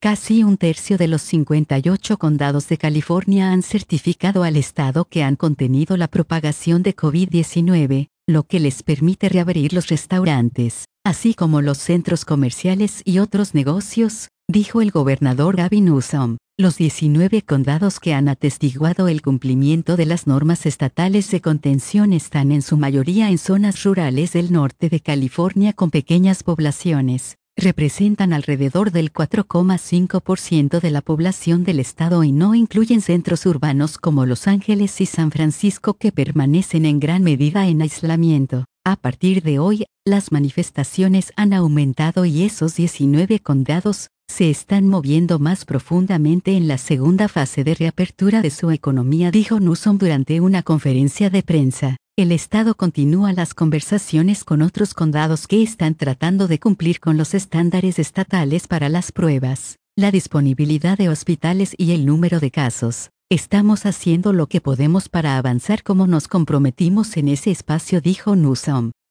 Casi un tercio de los 58 condados de California han certificado al estado que han contenido la propagación de COVID-19, lo que les permite reabrir los restaurantes, así como los centros comerciales y otros negocios, dijo el gobernador Gavin Newsom. Los 19 condados que han atestiguado el cumplimiento de las normas estatales de contención están en su mayoría en zonas rurales del norte de California con pequeñas poblaciones. Representan alrededor del 4,5% de la población del estado y no incluyen centros urbanos como Los Ángeles y San Francisco que permanecen en gran medida en aislamiento. A partir de hoy, las manifestaciones han aumentado y esos 19 condados se están moviendo más profundamente en la segunda fase de reapertura de su economía, dijo Newsom durante una conferencia de prensa. El estado continúa las conversaciones con otros condados que están tratando de cumplir con los estándares estatales para las pruebas, la disponibilidad de hospitales y el número de casos. Estamos haciendo lo que podemos para avanzar como nos comprometimos en ese espacio, dijo Newsom.